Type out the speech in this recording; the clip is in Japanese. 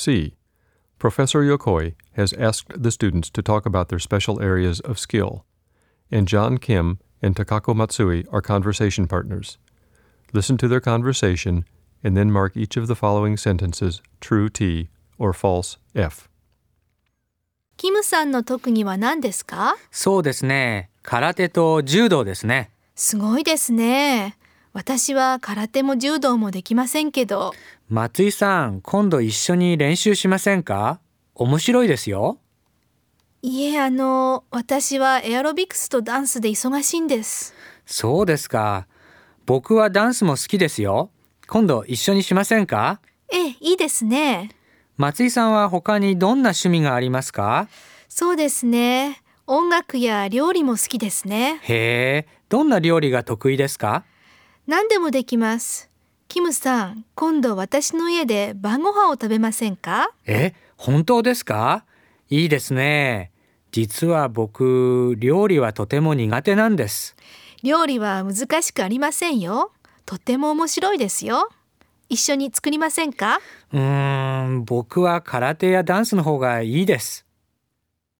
C. Professor Yokoi has asked the students to talk about their special areas of skill, and John Kim and Takako Matsui are conversation partners. Listen to their conversation and then mark each of the following sentences true T or false F. キムさんの特技は何ですか？ そうですね。空手と柔道ですね。 すごいですね。私は空手も柔道もできませんけど。 松井さん、今度一緒に練習しませんか？面白いですよ。 いえ、私はエアロビクスとダンスで忙しいんです。 そうですか。僕はダンスも好きですよ。今度一緒にしませんか？ ええ、いいですね。 松井さんは他にどんな趣味がありますか？ そうですね。音楽や料理も好きですね。 へえ、どんな料理が得意ですか？ 何でもできます。キムさん、今度私の家で晩ご飯を食べませんか？ 本当ですか？いいですね。実は僕、料理はとても苦手なんです。 料理は難しくありませんよ。とても面白いですよ。一緒に作りませんか？ 僕は空手やダンスの方がいいです。